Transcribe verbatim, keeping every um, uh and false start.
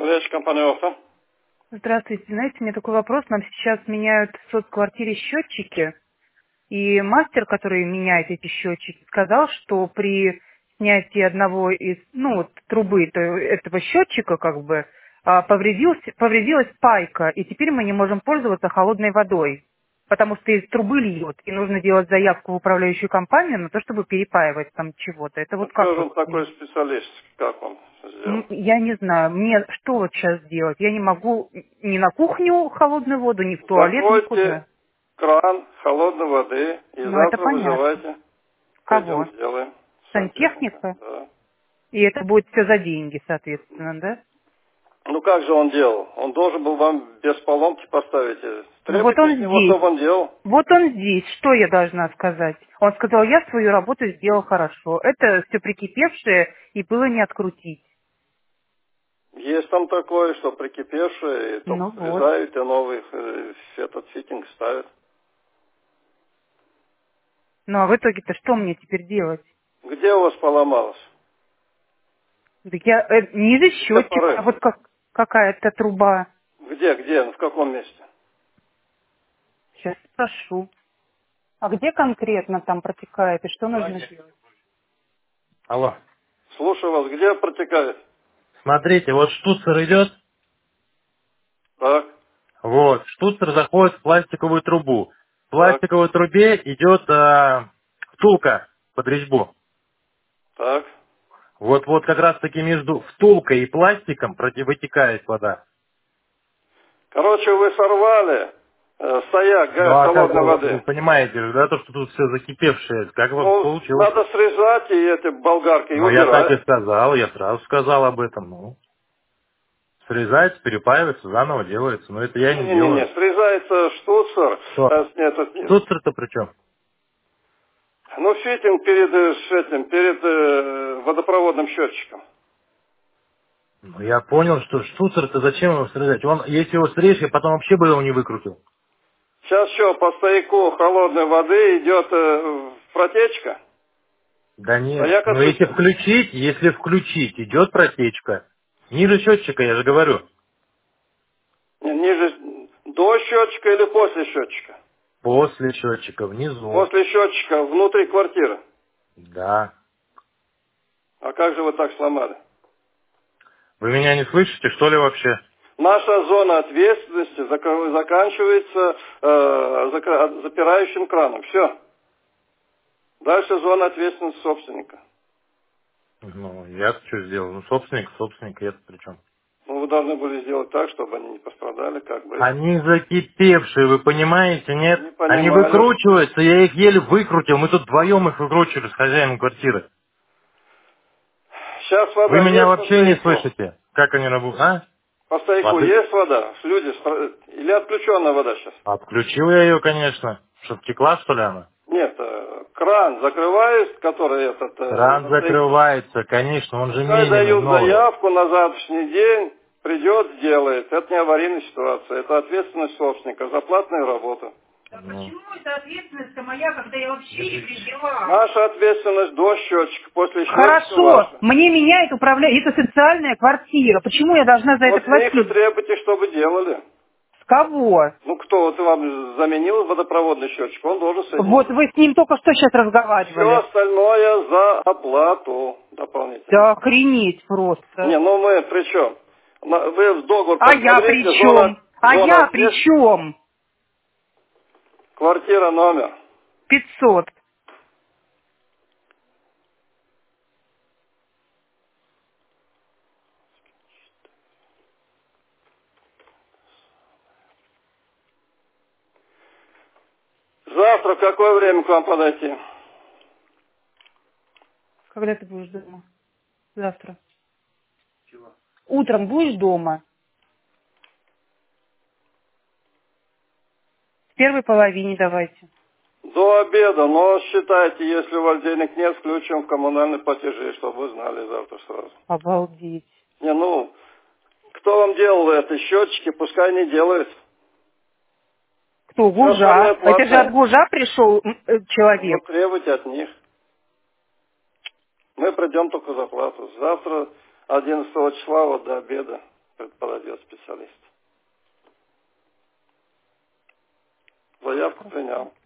Речь компания ОФА. Здравствуйте. Знаете, у меня такой вопрос. Нам сейчас меняют в соцквартире счетчики. И мастер, который меняет эти счетчики, сказал, что при снятии одного из, ну, вот, трубы то- этого счетчика, как бы, а, повредился, повредилась пайка, и теперь мы не можем пользоваться холодной водой, потому что из трубы льет, и нужно делать заявку в управляющую компанию на то, чтобы перепаивать там чего-то. Это Ну, вот кто как же вот? он такой специалист? Как он сделал? М, Я не знаю, мне что вот сейчас делать? Я не могу ни на кухню холодную воду, ни в туалет, Закройте никуда. кран холодной воды и Ну, это завтра понятно. вызывайте. Пойдем Кого? сделаем. Сантехника. Сантехника? Да. И это будет все за деньги, соответственно, да? Ну как же он делал? Он должен был вам без поломки поставить. Ну вот он Требуйте с него, здесь. чтобы он делал. Вот он здесь. Что я должна сказать? Он сказал, я свою работу сделал хорошо. Это все прикипевшее и было не открутить. Есть там такое, что прикипевшее, и только Ну вот. срезают, и новый э, этот фитинг ставят. Ну а в итоге-то что мне теперь делать? Где у вас поломалось? Так я э, ниже Где счетчика, а порыв? вот как какая-то труба. Где, где, в каком месте? Сейчас спрошу. А где конкретно там протекает и что нужно делать? Алло. Слушаю вас, где протекает? Смотрите, вот штуцер идет, Так, вот, штуцер заходит в пластиковую трубу. В так, пластиковой трубе идет э, втулка под резьбу. так. Вот, вот как раз таки между втулкой и пластиком проти- вытекает вода. Короче, вы сорвали э, стояк Ну га- а как холодной вы, вы воды. понимаете же, да, то, что тут все закипевшее, как вот Ну, получилось? надо срезать и эти болгарки и Ну я так и убирать. сказал, я сразу сказал об этом, ну. Срезается, перепаивается, заново делается, но это я не Не-не-не, делаю. срезается штуцер, Что? э, с- этот, не- Штуцер-то при чем? ну, фитинг перед, э, с этим, перед э, водопроводным счетчиком. Ну, я понял, что штуцер-то зачем его срезать? Он, если его срежешь, я потом вообще бы его не выкрутил. Сейчас что, по стояку холодной воды идет э, протечка? Да нет. Стояк Но если отключен. включить, если включить, идет протечка. Ниже счетчика, я же говорю. Не, ниже, до счетчика или после счетчика? После счетчика, внизу. После счетчика, внутри квартиры. Да. А как же вы так сломали? Вы меня не слышите, что ли, вообще? Наша зона ответственности зак- заканчивается э, закра- запирающим краном. Все. Дальше зона ответственности собственника. Ну, я что сделал? Ну, собственник, собственник, я при чем? Ну, вы должны были сделать так, чтобы они не пострадали, как бы. Они закипевшие, вы понимаете, нет? Не Они понимаю. выкручиваются, я их еле выкрутил. Мы тут вдвоем их выкручивали с хозяином квартиры. Сейчас Вы вода меня есть по вообще не стояку? слышите? Как они работают? А? По стояку Воды? есть вода? Люди стра- или отключенная вода сейчас? Отключил я ее, конечно. Чтоб текла, что ли, она? Нет, э, кран закрывают, который этот э, Кран на стояке. закрывается, конечно, он же Пускай мененный, дают новый. заявку на завтрашний день, придет, сделает. Это не аварийная ситуация, это ответственность собственника за платную работу. Да Ну, почему это ответственность моя, когда я вообще не при делах? Наша ответственность до счетчика, после счетчика Хорошо, ваша. мне меняет управление, это социальная квартира. Почему я должна за это Вот с них и платить? требуйте, чтобы делали. С кого? Ну кто вот вам заменил водопроводный счетчик, он должен Вот соединить. вы с ним только что сейчас Все разговаривали. остальное за оплату дополнительно. Да охренеть Не, просто. ну мы при чем? На- Вы в договор А я при посмотрите, зона, чем? А зона я при ответственности, чем? квартира номер. пятьсот. Завтра в какое время к вам подойти? Когда ты будешь дома? Завтра. Утром будешь дома? В первой половине давайте. До обеда, но считайте, если у вас денег нет, включим в коммунальные платежи, чтобы вы знали завтра сразу. Обалдеть. Не, ну, кто вам делал это? Счетчики, пускай не делают. Кто? Все остальное Гужа. Это же от платное. Гужа пришел м, э, Ну, вот человек. требуйте от них. Мы придем только за плату. Завтра, одиннадцатого числа, вот до обеда. предположил специалист. Заявку принял.